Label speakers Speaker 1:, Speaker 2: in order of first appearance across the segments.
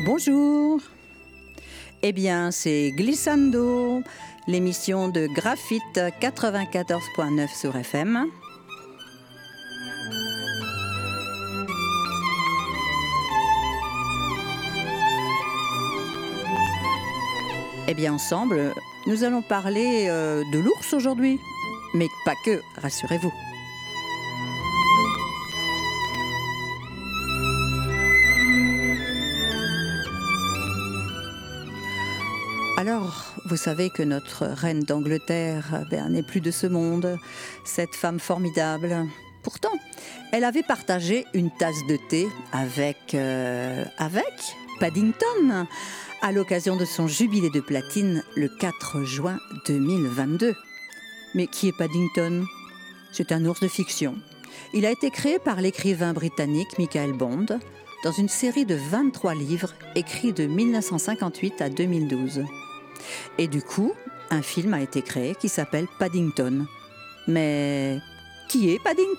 Speaker 1: Bonjour. Eh bien, c'est Glissando, l'émission de Graphite 94.9 sur FM. Eh bien, ensemble, nous allons parler de l'ours aujourd'hui. Mais pas que, rassurez-vous. Alors, vous savez que notre reine d'Angleterre n'est plus de ce monde, cette femme formidable. Pourtant, elle avait partagé une tasse de thé avec Paddington à l'occasion de son jubilé de platine le 4 juin 2022. Mais qui est Paddington ? C'est un ours de fiction. Il a été créé par l'écrivain britannique Michael Bond dans une série de 23 livres écrits de 1958 à 2012. Et du coup, un film a été créé qui s'appelle Paddington. Mais qui est Paddington ?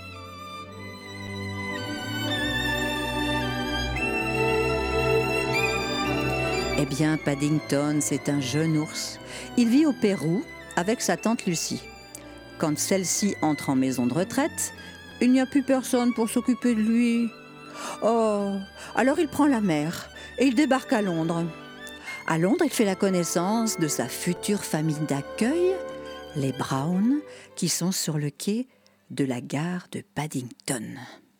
Speaker 1: Eh bien, Paddington, c'est un jeune ours. Il vit au Pérou avec sa tante Lucie. Quand celle-ci entre en maison de retraite, il n'y a plus personne pour s'occuper de lui. Oh, alors il prend la mer et il débarque à Londres. À Londres, il fait la connaissance de sa future famille d'accueil, les Brown, qui sont sur le quai de la gare de Paddington.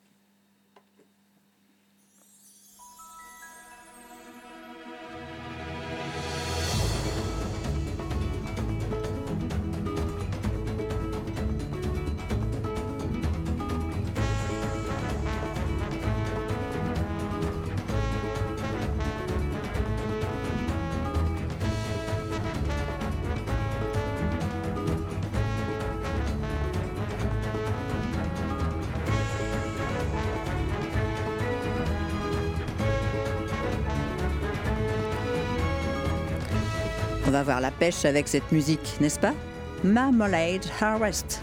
Speaker 1: On va voir la pêche avec cette musique, n'est-ce pas ? Marmalade Harvest.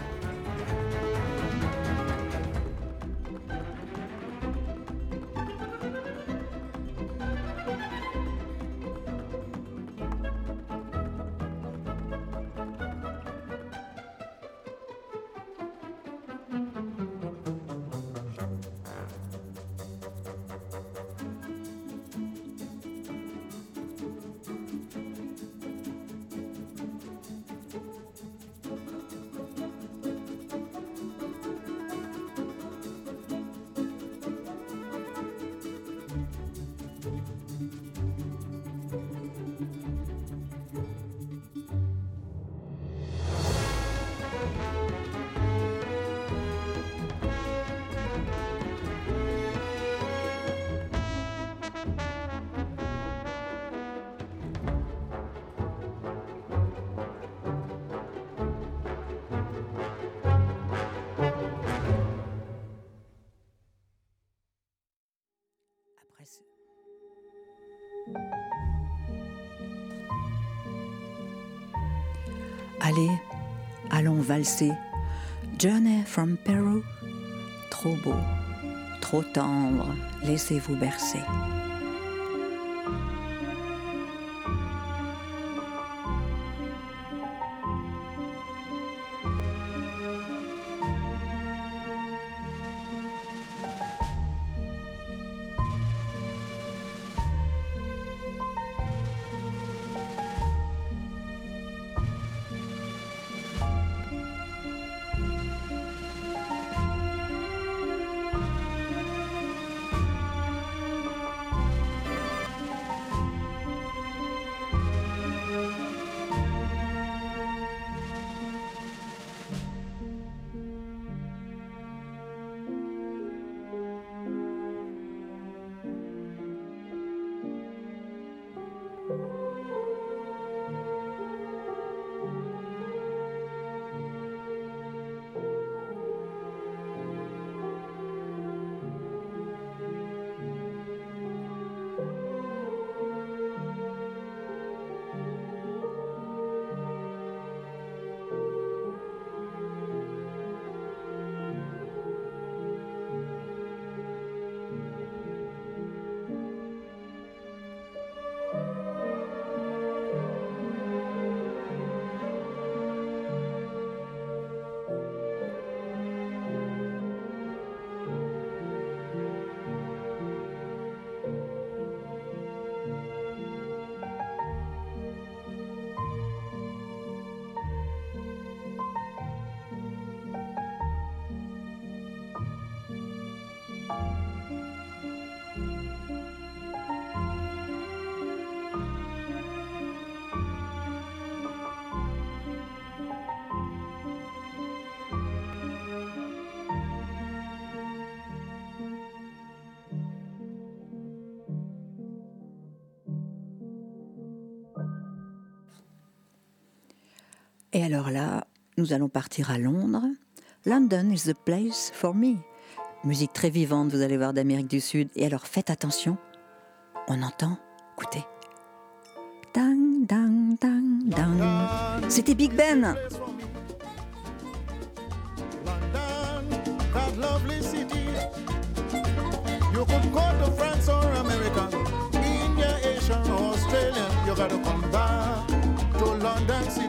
Speaker 1: Allez, allons valser. Journey from Peru. Trop beau, trop tendre, laissez-vous bercer. Et alors là, nous allons partir à Londres. London is the place for me. Musique très vivante, vous allez voir, d'Amérique du Sud. Et alors, faites attention. On entend, écoutez. Dang, dang, dang, dang. C'était Big Ben.
Speaker 2: London, that lovely city. You could go to France or America, India, Asia, or Australia. You gotta come back to London City.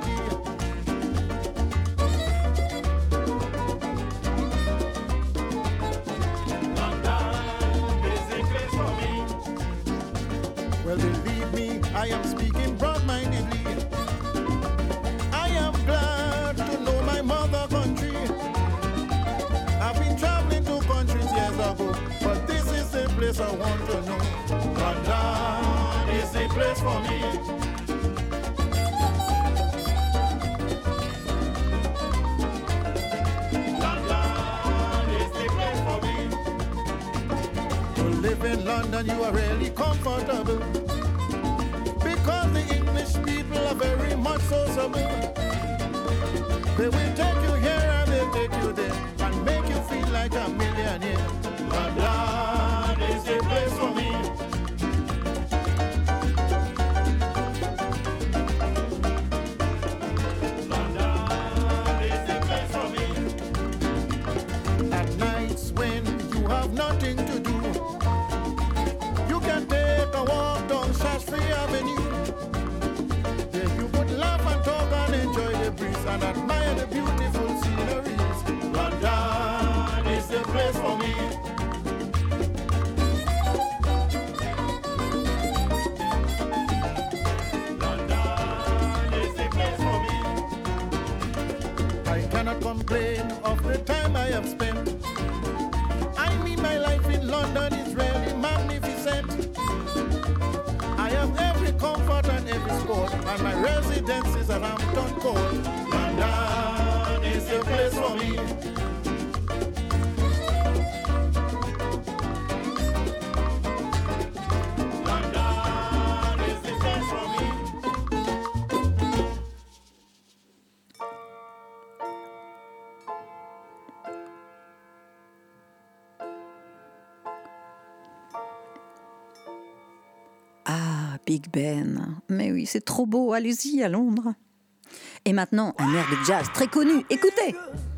Speaker 2: Well, believe me, I am speaking broad-mindedly. I am glad to know my mother country. I've been traveling to countries years ago, but this is the place I want to know. London is the place for me. London is the place for me. To live in London, you are really comfortable. Because the English people are very much sociable. They will take you here and they'll take you there and make you feel like a millionaire. London is the place for me. London is the place for me. At nights when you have nothing to do, you can take a walk down Shaftesbury Avenue. There you could laugh and talk and enjoy the breeze and admire the beautiful sceneries. London is the place for me. London is the place for me. I cannot complain of the time I have spent. I mean, my life in London is really magnificent. I have every comfort and every sport, and my residence is at Hampton Court. London is the place for me. London is the place for me.
Speaker 1: Ah, Big Ben. Mais oui, c'est trop beau. Allez-y, à Londres. Et maintenant, un air de jazz très connu. Écoutez.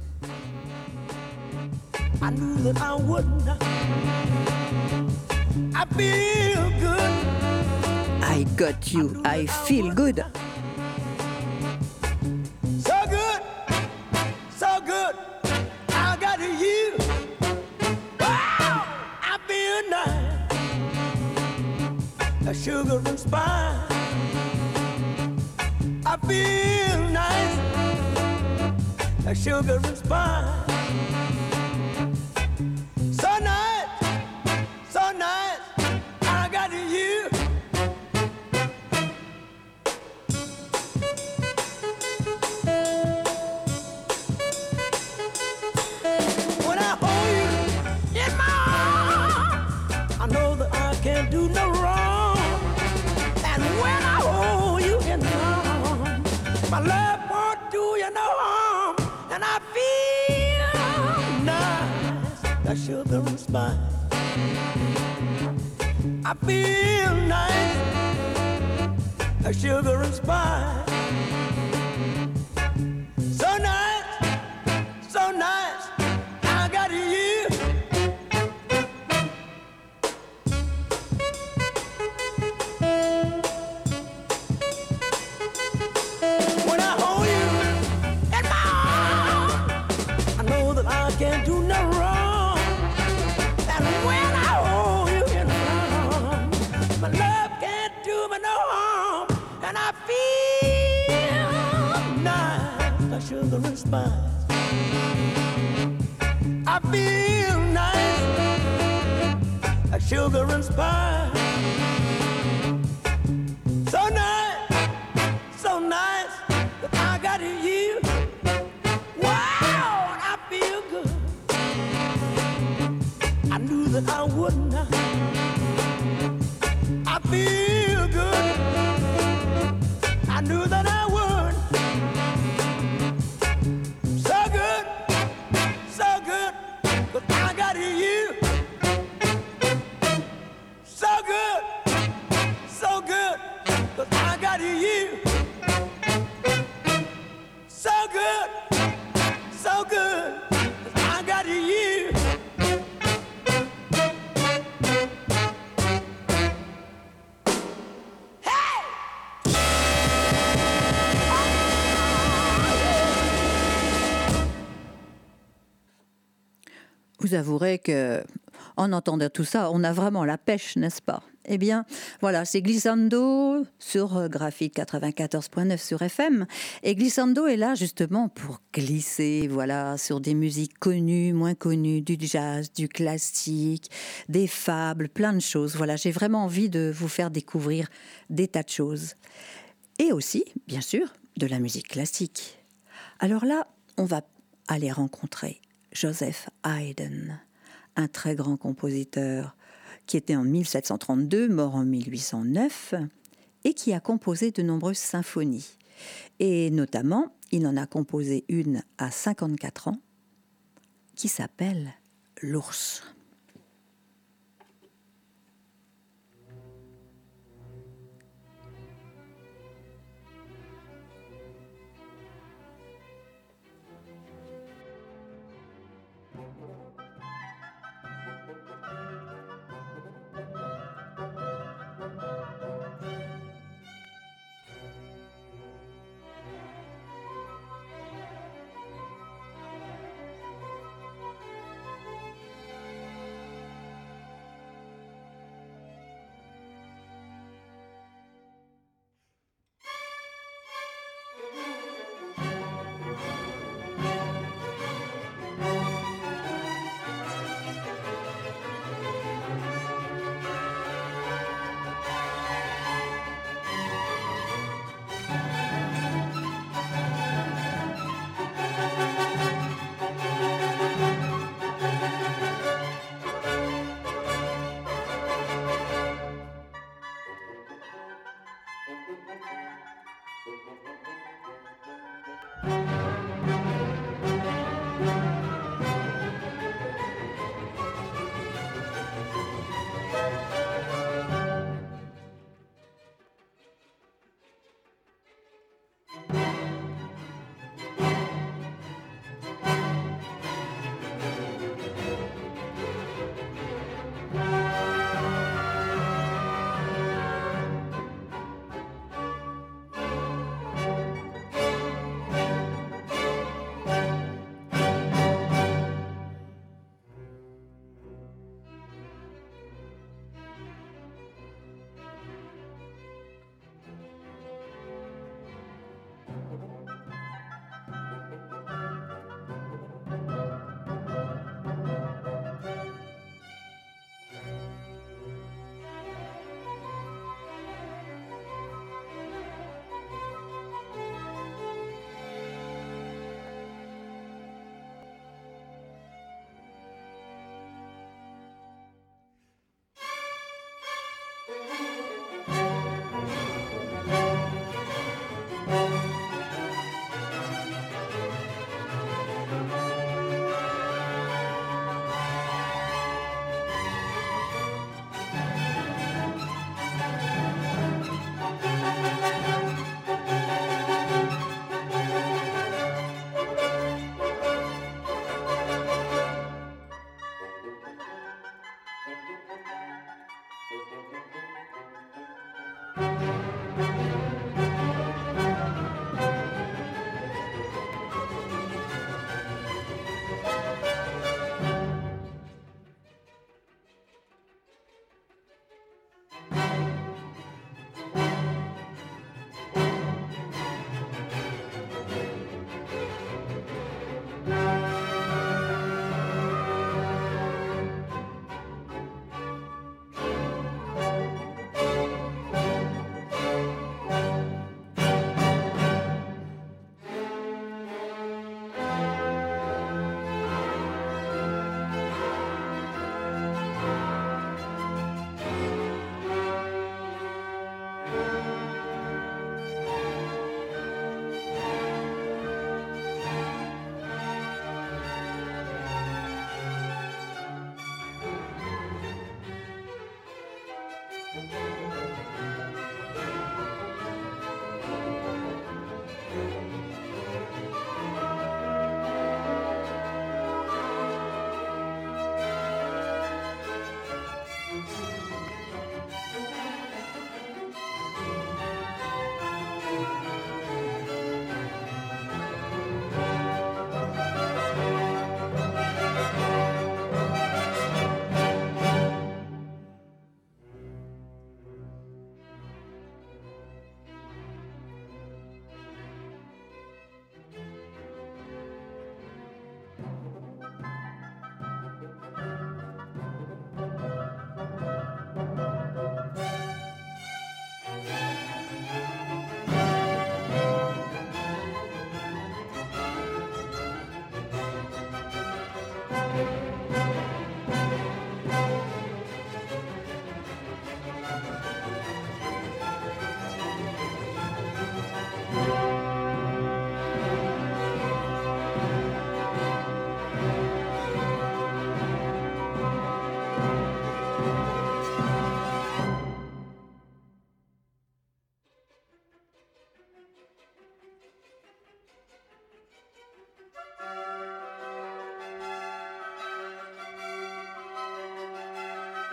Speaker 3: I knew that I wouldn't. I feel good.
Speaker 1: I got you. I feel good.
Speaker 3: So good. So good. I got you. Wow. I feel nice. A sugar and spice. I feel nice. A sugar and spice. So nice, so nice, I got you. When I hold you in my arms, I know that I can't do no wrong. And when I hold you in my arms, my love won't do you no harm. And I feel nice, that sugar and spice. I feel nice, that sugar and spice. So nice, so nice, I got you. When I hold you in my arms, I know that I can't do no wrong. And when I hold you in my arms, my love can't do me no harm. And I feel nice, like sugar and spice. I feel nice, like sugar and spice. So nice, so nice, that I got you. Wow, and I feel good. I knew that I wouldn't. I feel good. I knew that I would.
Speaker 1: Vous avouerez que, en entendant tout ça, on a vraiment la pêche, n'est-ce pas? Eh bien, voilà, c'est Glissando sur Graphite 94.9 sur FM. Et Glissando est là justement pour glisser, voilà, sur des musiques connues, moins connues, du jazz, du classique, des fables, plein de choses. Voilà, j'ai vraiment envie de vous faire découvrir des tas de choses. Et aussi, bien sûr, de la musique classique. Alors là, on va aller rencontrer Joseph Haydn, un très grand compositeur qui était en 1732, mort en 1809, et qui a composé de nombreuses symphonies. Et notamment, il en a composé une à 54 ans, qui s'appelle L'Ours.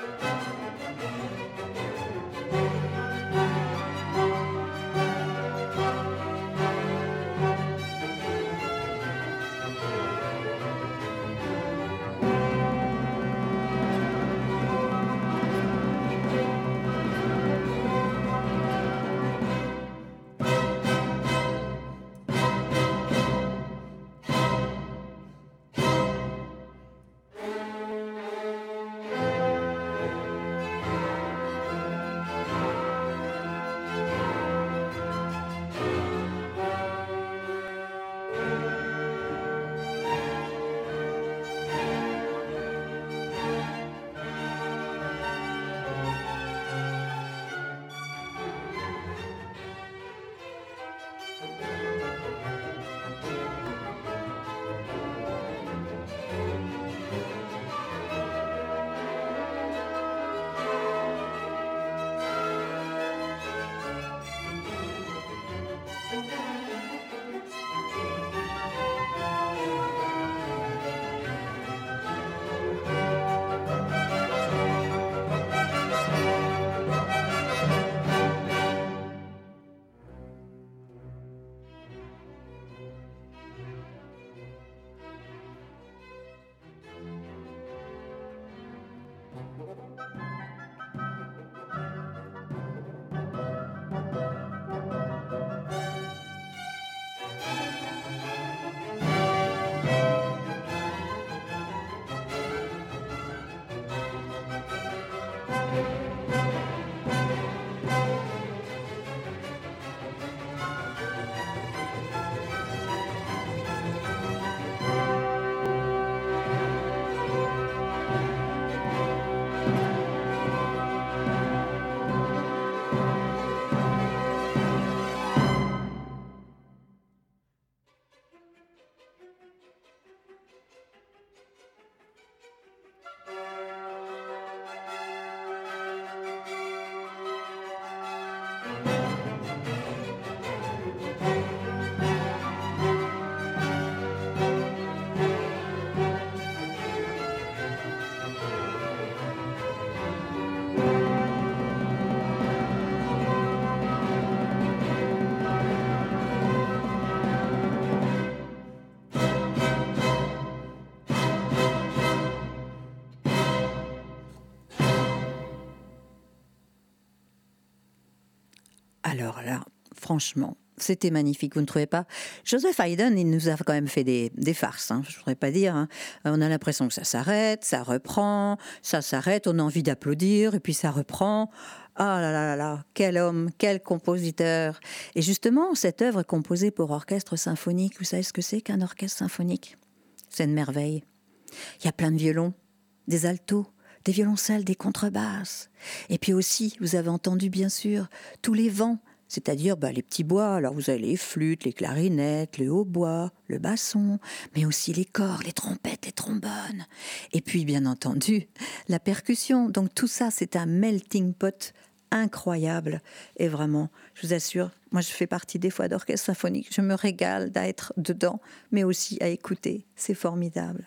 Speaker 1: Alors là, franchement, c'était magnifique, vous ne trouvez pas? Joseph Haydn, il nous a quand même fait des farces, hein, je ne voudrais pas dire. Hein. On a l'impression que ça s'arrête, ça reprend, ça s'arrête, on a envie d'applaudir, et puis ça reprend. Ah là là là là, quel homme, quel compositeur. Et justement, cette œuvre est composée pour orchestre symphonique. Vous savez ce que c'est qu'un orchestre symphonique? C'est une merveille. Il y a plein de violons, des altos, des violoncelles, des contrebasses. Et puis aussi, vous avez entendu bien sûr, tous les vents, c'est-à-dire les petits bois. Alors vous avez les flûtes, les clarinettes, le hautbois, le basson, mais aussi les corps, les trompettes, les trombones. Et puis bien entendu, la percussion. Donc tout ça, c'est un melting pot incroyable. Et vraiment, je vous assure, moi je fais partie des fois d'orchestre symphonique. Je me régale d'être dedans, mais aussi à écouter. C'est formidable.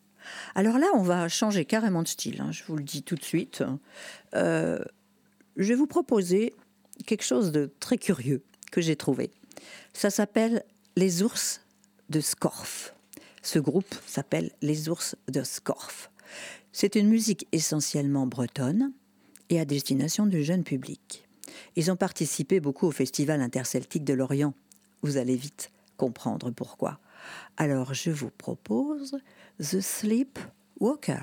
Speaker 1: Alors là, on va changer carrément de style, hein, je vous le dis tout de suite. Je vais vous proposer quelque chose de très curieux que j'ai trouvé. Ça s'appelle Les Ours de Scorff. Ce groupe s'appelle Les Ours de Scorff. C'est une musique essentiellement bretonne et à destination du jeune public. Ils ont participé beaucoup au Festival interceltique de Lorient. Vous allez vite comprendre pourquoi. Alors je vous propose The Sleepwalker.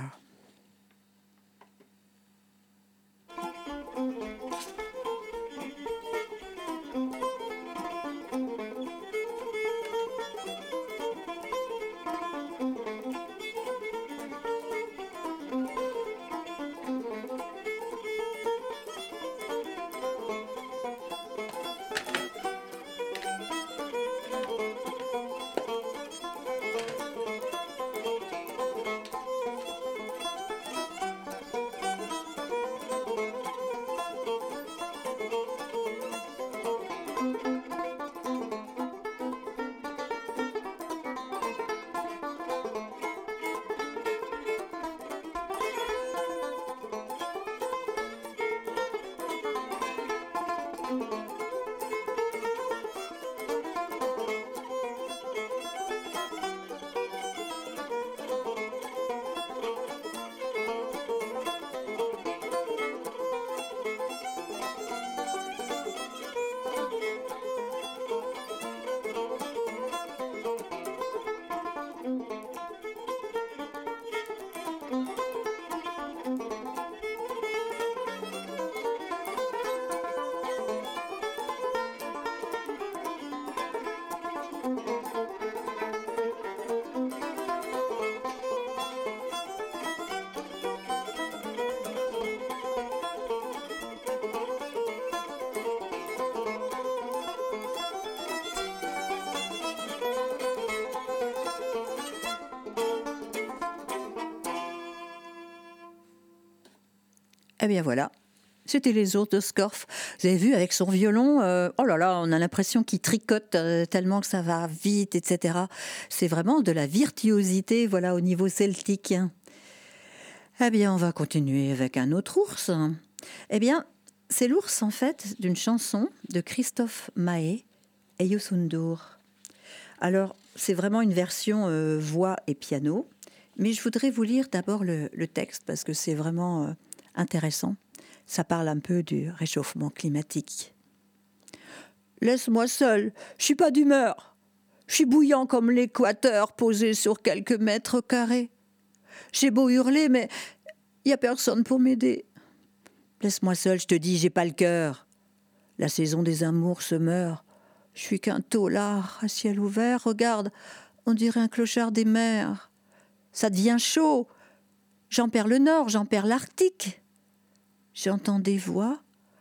Speaker 1: Eh bien voilà, c'était les ours de Scorff. Vous avez vu, avec son violon, oh là là, on a l'impression qu'il tricote tellement que ça va vite, etc. C'est vraiment de la virtuosité, voilà, au niveau celtique. Eh bien, on va continuer avec un autre ours. Eh bien, c'est l'ours, en fait, d'une chanson de Christophe Mahé et Youssou N'Dour. Alors, c'est vraiment une version voix et piano, mais je voudrais vous lire d'abord le texte parce que c'est vraiment intéressant. Ça parle un peu du réchauffement climatique. Laisse-moi seul, je suis pas d'humeur. Je suis bouillant comme l'équateur posé sur quelques mètres carrés. J'ai beau hurler, mais il n'y a personne pour m'aider. Laisse-moi seul, je te dis, j'ai pas le cœur. La saison des amours se meurt. Je suis qu'un taulard à ciel ouvert. Regarde, on dirait un clochard des mers. Ça devient chaud. J'en perds le nord, j'en perds l'Arctique. J'entends des voix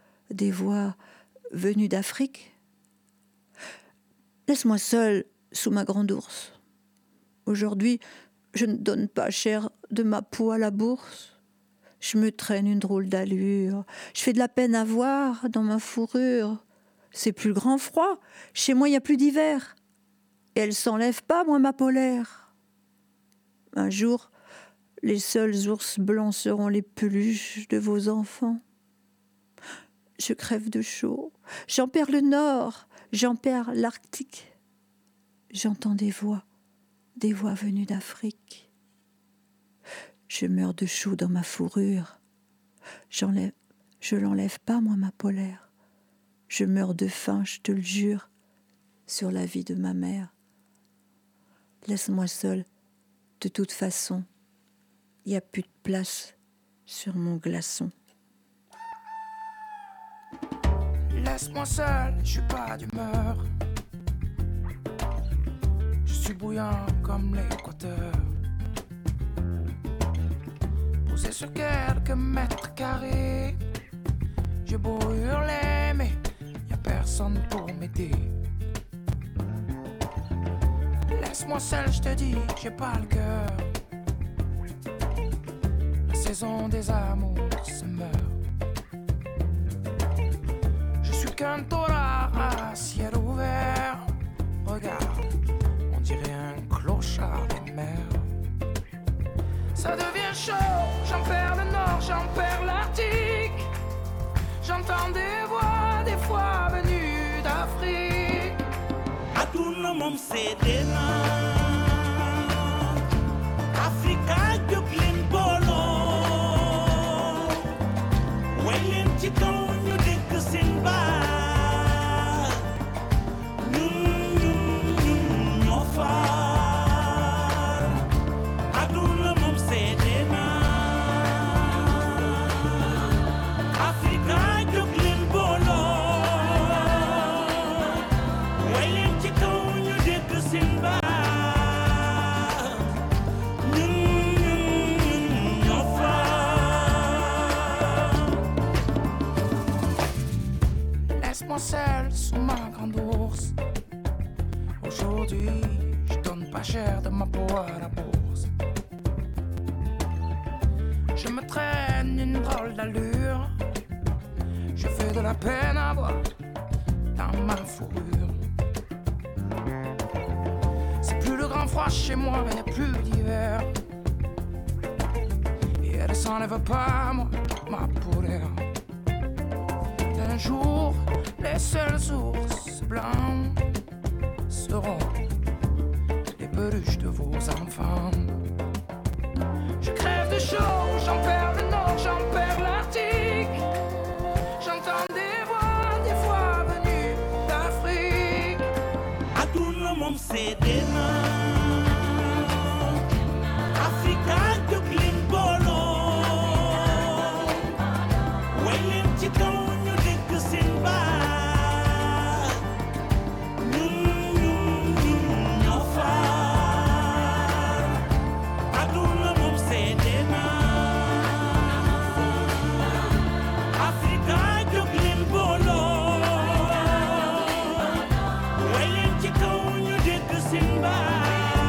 Speaker 1: venues d'Afrique. Laisse-moi seul sous ma grande ours. Aujourd'hui, je ne donne pas cher de ma peau à la bourse. Je me traîne une drôle d'allure. Je fais de la peine à voir dans ma fourrure. C'est plus le grand froid. Chez moi, il n'y a plus d'hiver. Et elle s'enlève pas, moi, ma polaire. Un jour, les seuls ours blancs seront les peluches de vos enfants. Je crève de chaud. J'en perds le nord. J'en perds l'Arctique. J'entends des voix venues d'Afrique. Je meurs de chaud dans ma fourrure. Je l'enlève pas, moi, ma polaire. Je meurs de faim, je te le jure, sur la vie de ma mère. Laisse-moi seul, de toute façon, il n'y a plus de place sur mon glaçon.
Speaker 4: Laisse-moi seul, je suis pas d'humeur. Je suis bouillant comme l'équateur. Posé sur quelques mètres carrés. J'ai beau hurler, mais y a personne pour m'aider. Laisse-moi seul, je te dis, j'ai pas le cœur. La saison des amours se meurt. Je suis qu'un taurard à ciel ouvert. Regarde, on dirait un clochard des mers. Ça devient chaud, j'en perds le nord, j'en perds l'Arctique. J'entends des voix venues d'Afrique.
Speaker 3: A tout le monde c'est des nains. Africa Dublin Bolo. Wayen ci kaw ñu dégg seen baat. Ñun ñoo faar. A tout le monde c'est des nains. Africa Dublin Bolo. Wayen ci kaw ñu dégg seen baat.
Speaker 4: Laisse-moi seul sous ma grande ours. Aujourd'hui, je donne pas cher de ma peau à la bourse. Je me traîne une drôle d'allure. Je fais de la peine à voir dans ma fourrure. C'est plus le grand froid chez moi, mais y a plus d'hiver. Et elle s'enlève pas, moi, ma polaire. Un jour, les seuls ours blancs seront les peluches de vos enfants. Je crève de chaud, j'en perds le nord, j'en perds l'Arctique. J'entends des voix venues d'Afrique.
Speaker 3: A tout le monde c'est des nains. Africa Dublin Bolo. Wayen ci kaw ñu dégg seen baat. Ñun ñoo faar. A tout le monde c'est des nains. Africa Dublin Bolo. Wayen ci kaw ñu dégg seen baat.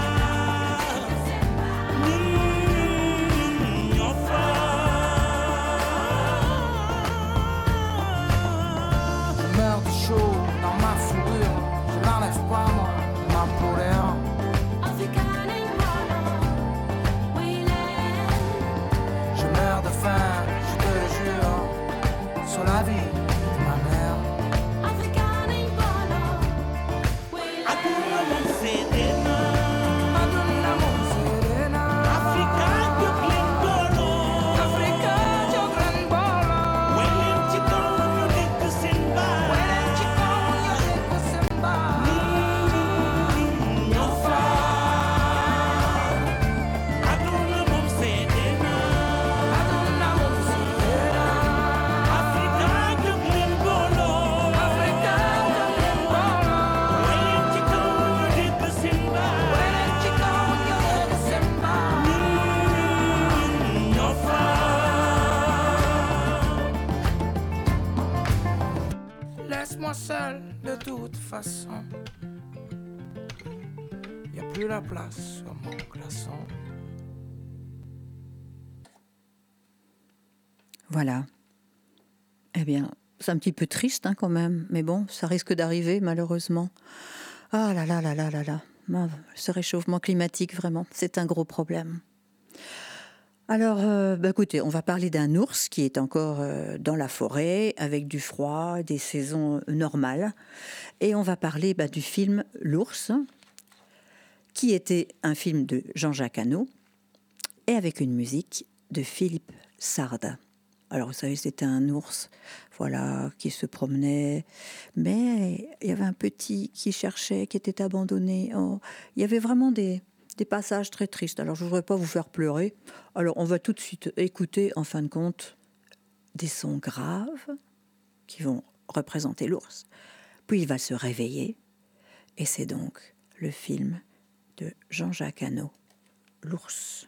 Speaker 4: vie, ma mère.
Speaker 3: Aduna mom sedena,
Speaker 4: Aduna mom serena.
Speaker 3: Africa Dublin Bolo.
Speaker 4: Africa joglan bolo.
Speaker 3: Welen chikaw yo dekk Simba.
Speaker 4: Welen chikaw yo dekk Simba.
Speaker 3: Nyofa. Aduna mom sedena,
Speaker 4: Aduna mom serena.
Speaker 3: Africa Dublin Bolo.
Speaker 4: Africa joglan bolo.
Speaker 3: Welen chikaw yo dekk Simba.
Speaker 4: Welen chikaw yo dekk Simba.
Speaker 3: Nyofa.
Speaker 4: Laisse-moi seul de toute façon. Y a plus la place sur mon glaçon.
Speaker 1: Voilà. Eh bien, c'est un petit peu triste hein, quand même, mais bon, ça risque d'arriver malheureusement. Ah là là là là là là. Ah, ce réchauffement climatique, vraiment, c'est un gros problème. Alors, écoutez, on va parler d'un ours qui est encore dans la forêt, avec du froid, des saisons normales. Et on va parler du film L'ours, qui était un film de Jean-Jacques Hano, et avec une musique de Philippe Sard. Alors, vous savez, c'était un ours, voilà, qui se promenait, mais il y avait un petit qui cherchait, qui était abandonné. Oh, il y avait vraiment des passages très tristes. Alors, je ne voudrais pas vous faire pleurer. Alors, on va tout de suite écouter, en fin de compte, des sons graves qui vont représenter l'ours. Puis, il va se réveiller, et c'est donc le film de Jean-Jacques Hano, L'ours.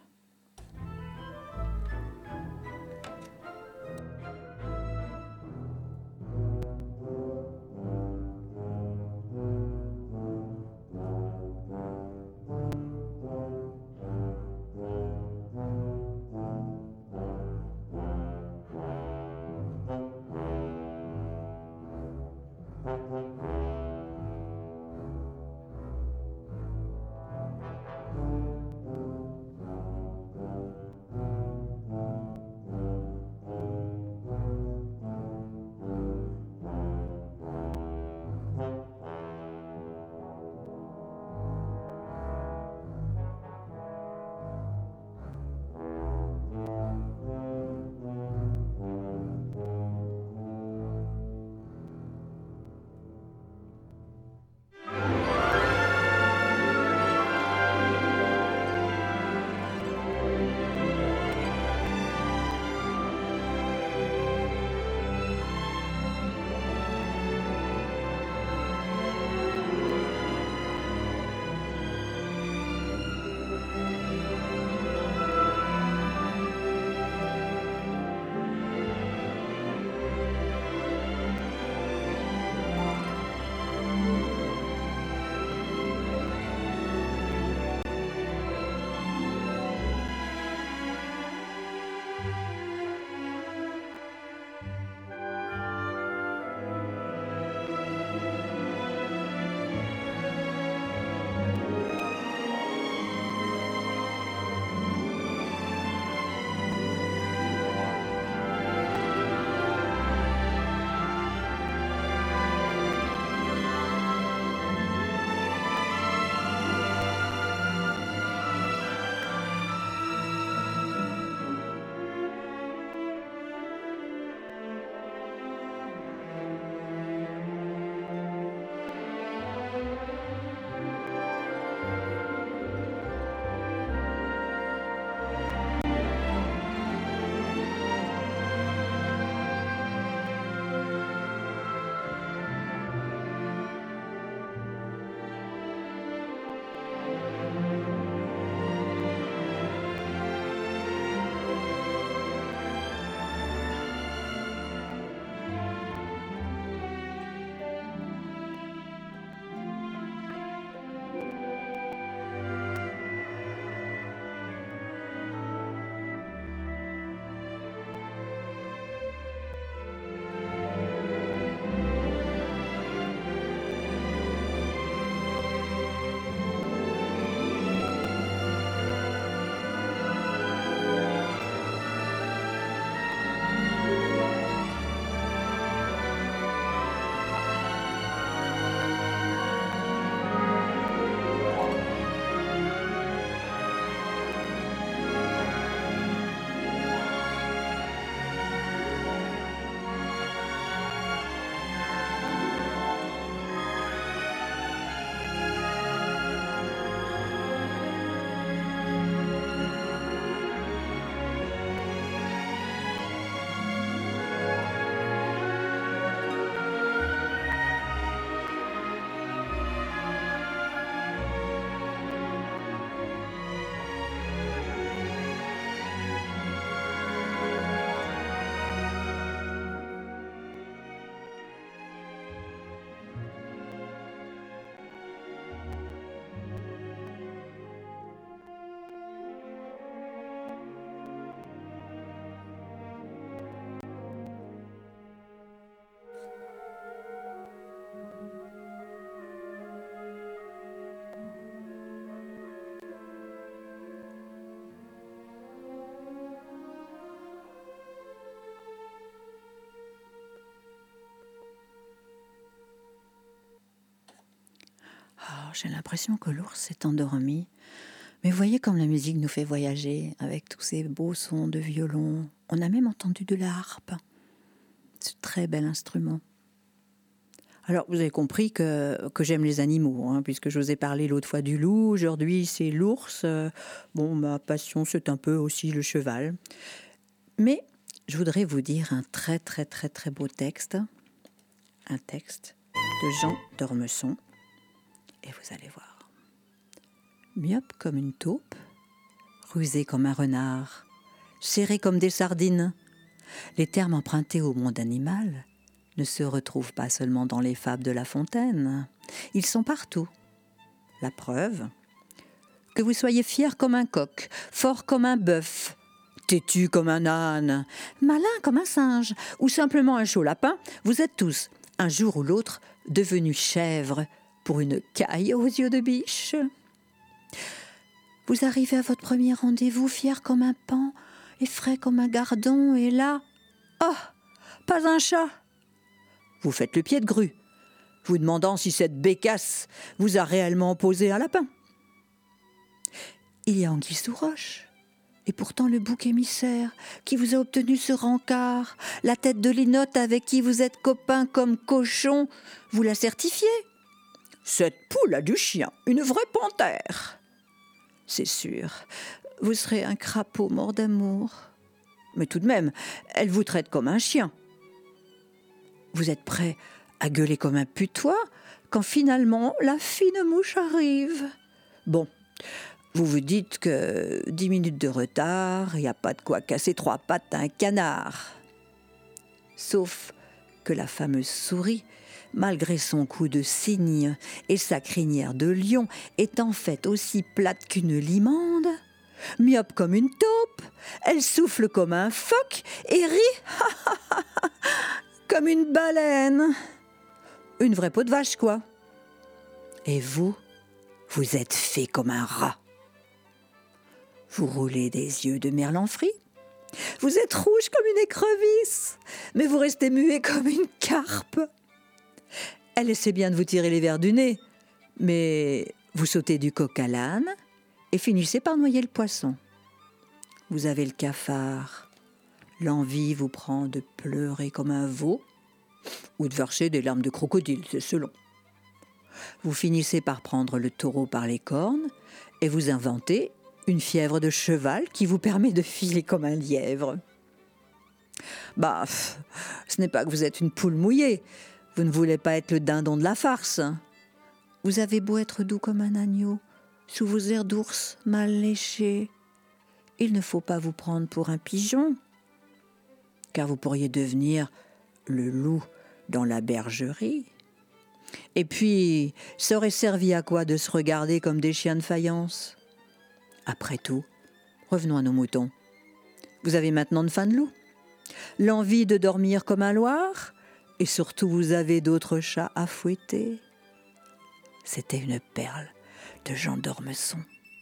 Speaker 1: j'ai l'impression que l'ours s'est endormi. Mais vous voyez comme la musique nous fait voyager avec tous ces beaux sons de violon. On a même entendu de la harpe. C'est un très bel instrument. Alors, vous avez compris que j'aime les animaux, hein, puisque je vous ai parlé l'autre fois du loup. Aujourd'hui, c'est l'ours. Ma passion, c'est un peu aussi le cheval. Mais je voudrais vous dire un très, très, très, très beau texte. Un texte de Jean d'Ormesson. Et vous allez voir. Myope comme une taupe, rusé comme un renard, serré comme des sardines. Les termes empruntés au monde animal ne se retrouvent pas seulement dans les fables de La Fontaine. Ils sont partout. La preuve, que vous soyez fier comme un coq, fort comme un bœuf, têtu comme un âne, malin comme un singe, ou simplement un chaud lapin, vous êtes tous, un jour ou l'autre, devenus chèvres pour une caille aux yeux de biche. Vous arrivez à votre premier rendez-vous fier comme un paon et frais comme un gardon, et là, oh, pas un chat. Vous faites le pied de grue, vous demandant si cette bécasse vous a réellement posé un lapin. Il y a anguille sous roche, et pourtant le bouc émissaire qui vous a obtenu ce rencard, la tête de linotte avec qui vous êtes copain comme cochon, vous l'a certifié. Cette poule a du chien, une vraie panthère. C'est sûr, vous serez un crapaud mort d'amour. Mais tout de même, elle vous traite comme un chien. Vous êtes prêt à gueuler comme un putois quand finalement la fine mouche arrive. Bon, vous vous dites que 10 minutes de retard, il n'y a pas de quoi casser 3 pattes à un canard. Sauf que la fameuse souris, malgré son cou de cygne et sa crinière de lion, est en fait aussi plate qu'une limande, myope comme une taupe, elle souffle comme un phoque et rit comme une baleine. Une vraie peau de vache, quoi. Et vous êtes fait comme un rat. Vous roulez des yeux de merlan frit. Vous êtes rouge comme une écrevisse, mais vous restez muet comme une carpe. Elle essaie bien de vous tirer les vers du nez, mais vous sautez du coq à l'âne et finissez par noyer le poisson. Vous avez le cafard. L'envie vous prend de pleurer comme un veau ou de verser des larmes de crocodile, c'est selon. Vous finissez par prendre le taureau par les cornes et vous inventez une fièvre de cheval qui vous permet de filer comme un lièvre. Ce n'est pas que vous êtes une poule mouillée. Vous ne voulez pas être le dindon de la farce. Vous avez beau être doux comme un agneau, sous vos airs d'ours mal léchés. Il ne faut pas vous prendre pour un pigeon, car vous pourriez devenir le loup dans la bergerie. Et puis, ça aurait servi à quoi de se regarder comme des chiens de faïence ? Après tout, revenons à nos moutons. Vous avez maintenant de faim de loup, l'envie de dormir comme un loir, et surtout vous avez d'autres chats à fouetter. C'était une perle de Jean d'Ormesson.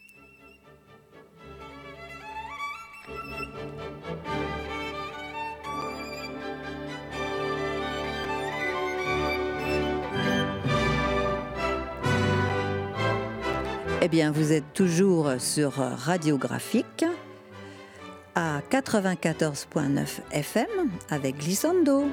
Speaker 1: Eh bien, vous êtes toujours sur Radiographique à 94.9 FM avec Glissando.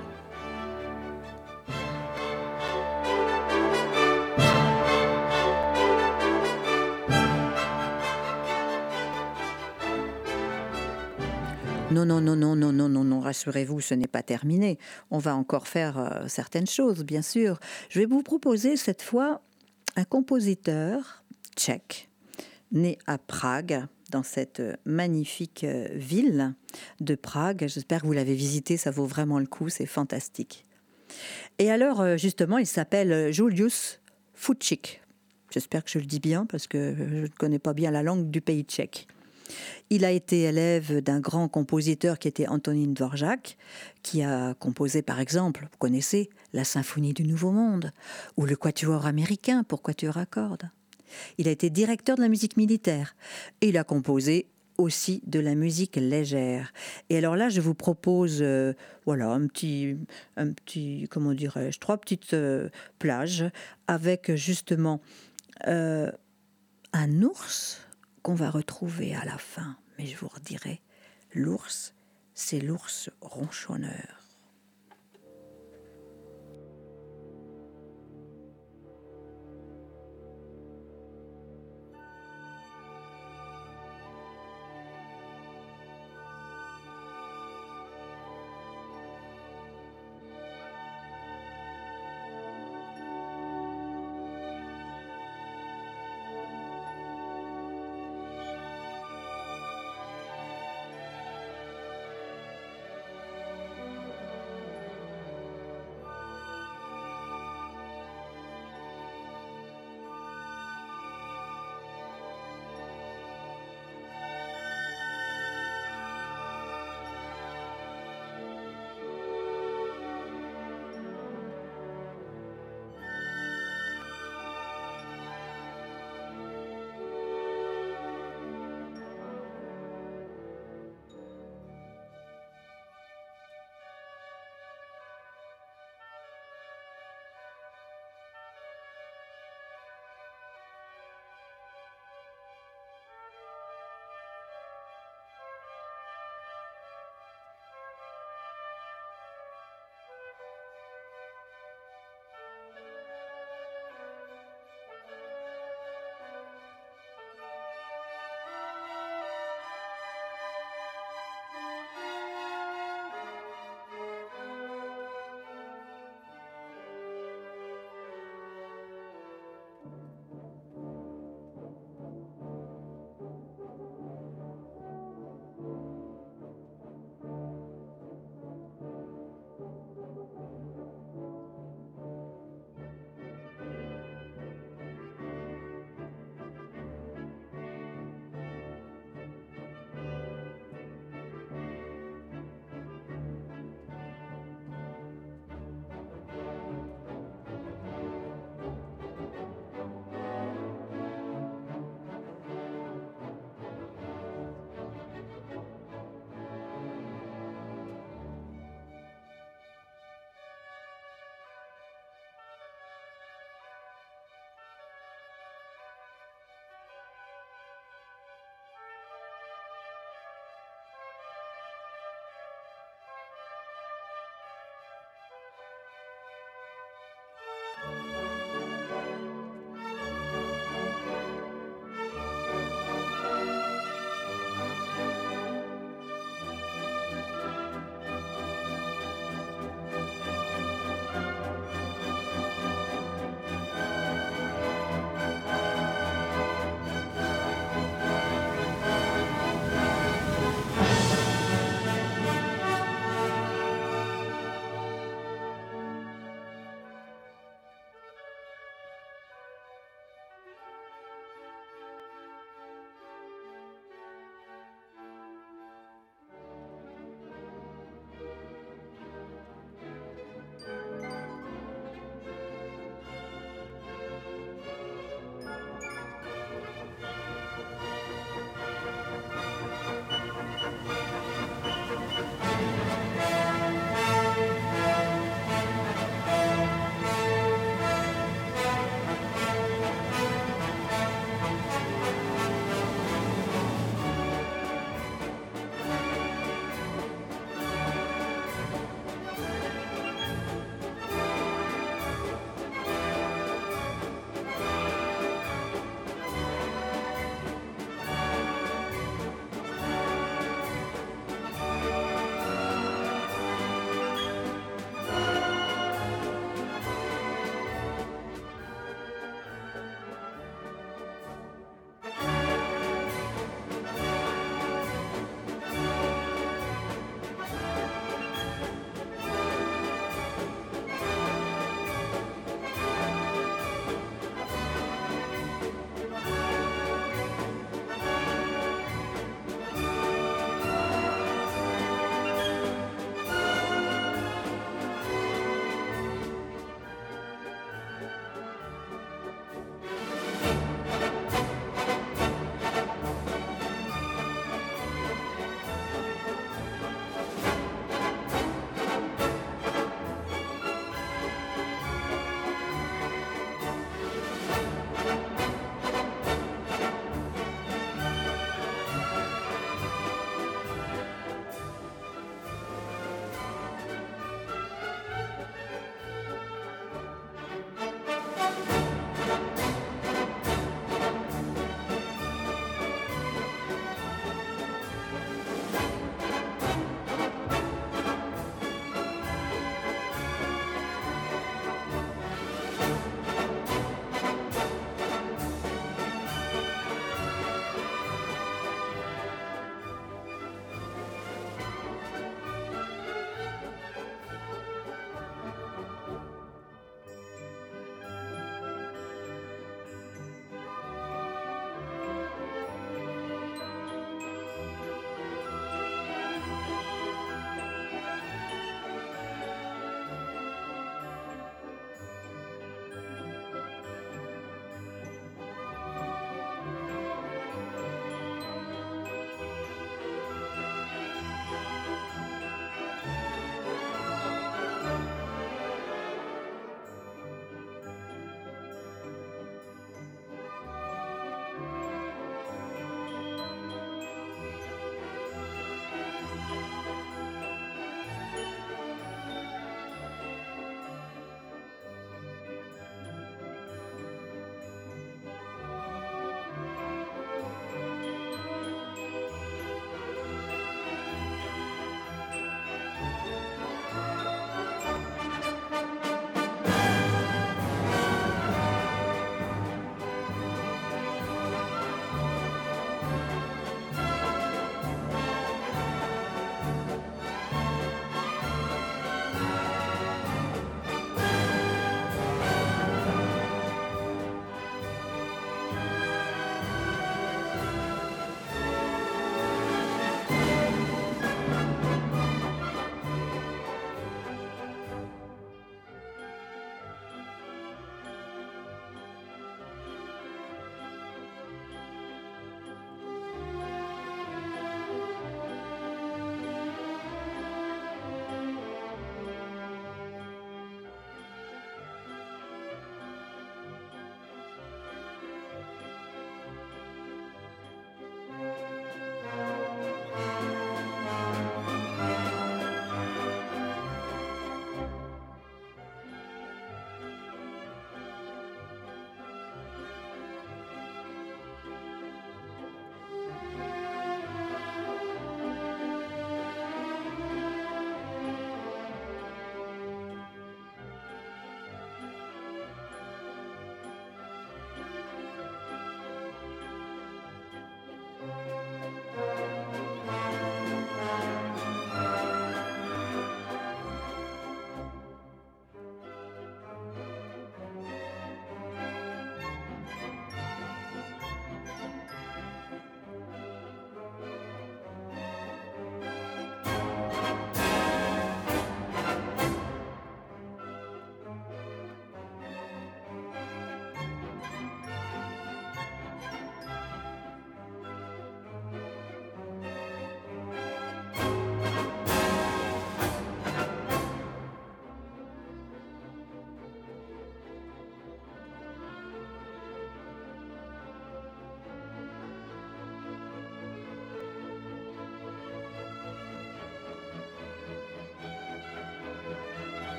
Speaker 1: Non, rassurez-vous, ce n'est pas terminé. On va encore faire certaines choses, bien sûr. Je vais vous proposer cette fois un compositeur tchèque, né à Prague, dans cette magnifique ville de Prague. J'espère que vous l'avez visité, ça vaut vraiment le coup, c'est fantastique. Et alors, justement, il s'appelle Julius Fučík. J'espère que je le dis bien, parce que je ne connais pas bien la langue du pays tchèque. Il a été élève d'un grand compositeur qui était Antonín Dvořák, qui a composé par exemple, vous connaissez, la Symphonie du Nouveau Monde, ou le Quatuor américain pour quatuor à cordes. Il a été directeur de la musique militaire et il a composé aussi de la musique légère. Et alors là, je vous propose un petit, comment dirais-je, 3 petites plages avec justement Un ours qu'on va retrouver à la fin, mais je vous redirai, l'ours, c'est l'ours ronchonneur.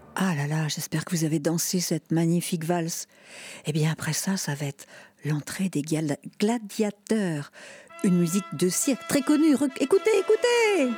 Speaker 1: Ah là là, j'espère que vous avez dansé cette magnifique valse. Eh bien après ça, ça va être l'entrée des gladiateurs. Une musique de cirque très connue. Écoutez, écoutez!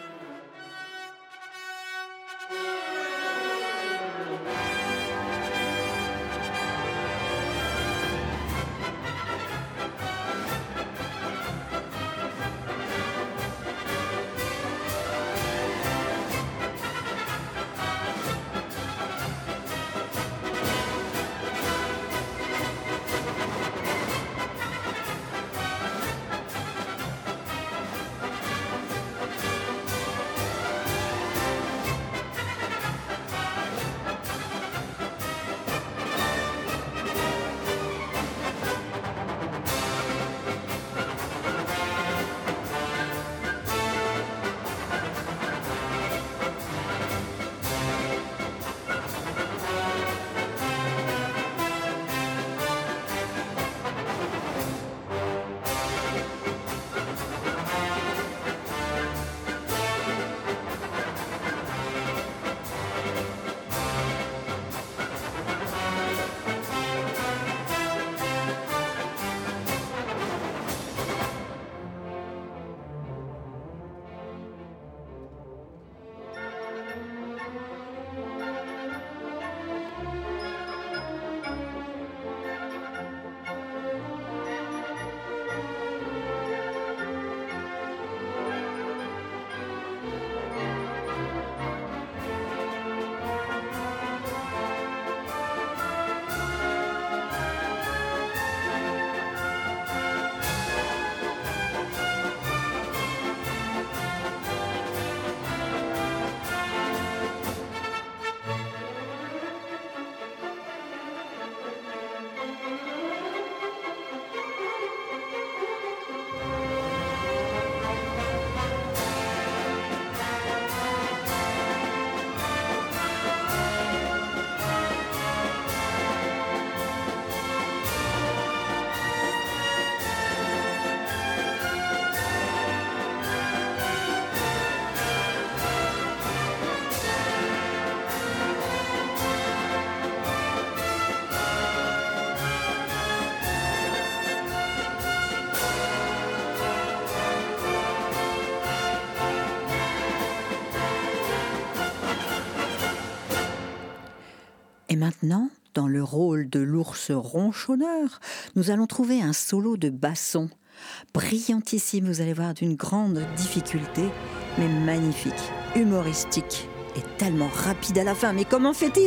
Speaker 1: Et maintenant, dans le rôle de l'ours ronchonneur, nous allons trouver un solo de basson. Brillantissime, vous allez voir, d'une grande difficulté, mais magnifique, humoristique et tellement rapide à la fin. Mais comment fait-il ?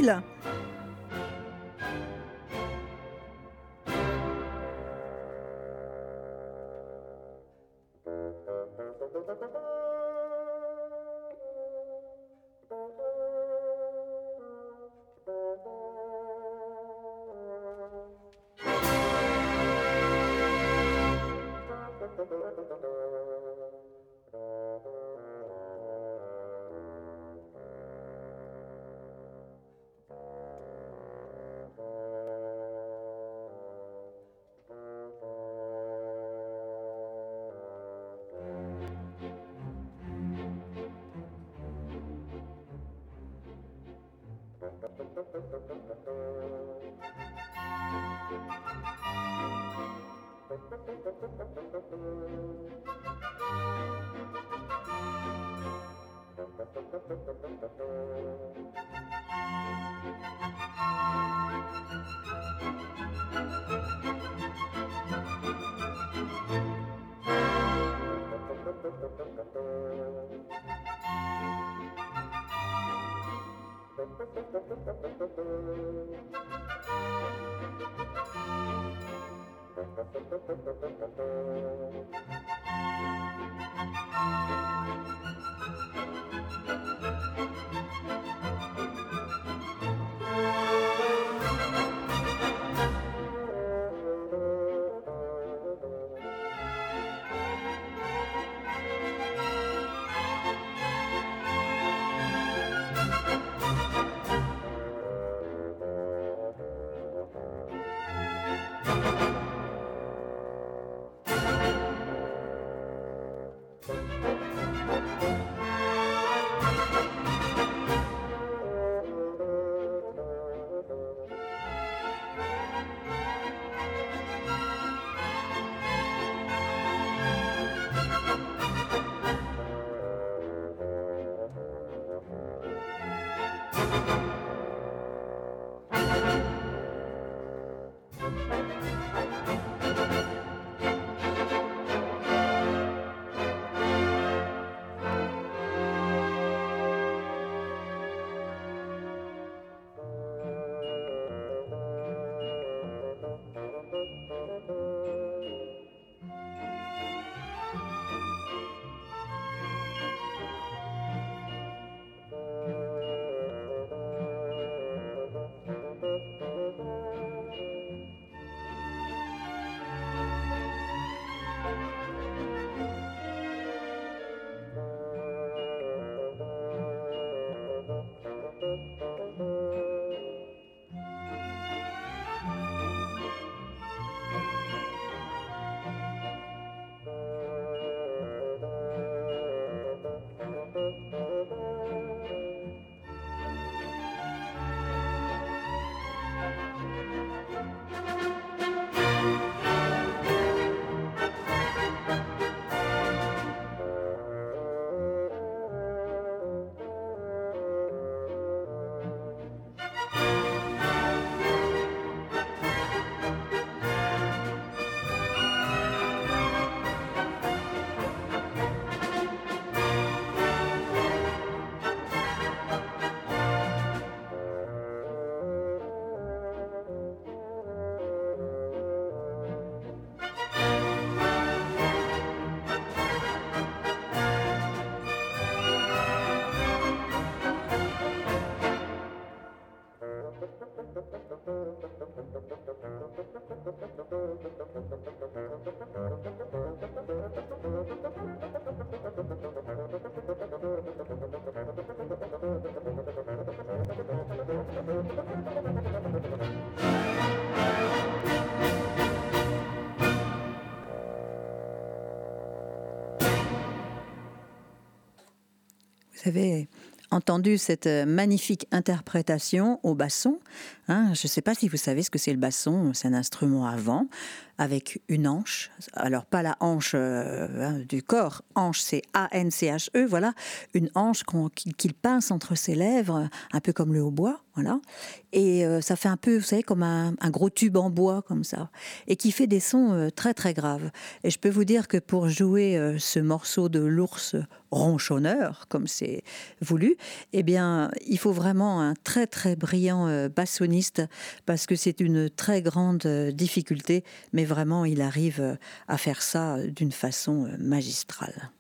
Speaker 1: Vous avez entendu cette magnifique interprétation au basson. Hein, je ne sais pas si vous savez ce que c'est le basson. C'est un instrument à vent avec une hanche. Alors, pas la hanche du corps. Hanche, c'est A-N-C-H-E. Voilà, une hanche qu'il pince entre ses lèvres, un peu comme le hautbois. Voilà. Et ça fait un peu, vous savez, comme un gros tube en bois, comme ça. Et qui fait des sons très, très graves. Et je peux vous dire que pour jouer ce morceau de l'ours ronchonneur, comme c'est voulu, eh bien, il faut vraiment un très, très brillant bassoniste, parce que c'est une très grande difficulté, mais vraiment, il arrive à faire ça d'une façon magistrale.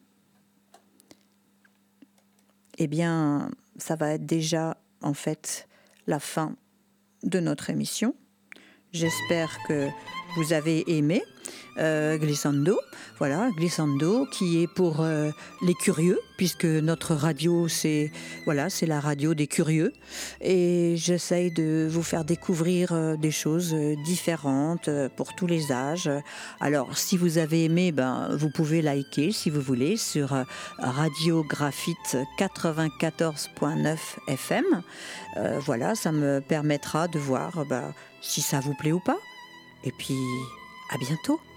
Speaker 1: Eh bien, ça va être déjà, en fait, la fin de notre émission. J'espère que vous avez aimé Glissando. Voilà, Glissando qui est pour les curieux, puisque notre radio, c'est la radio des curieux. Et j'essaye de vous faire découvrir des choses différentes pour tous les âges. Alors, si vous avez aimé, vous pouvez liker, si vous voulez, sur Radio Graphite 94.9 FM. Voilà, ça me permettra de voir si ça vous plaît ou pas. Et puis, à bientôt.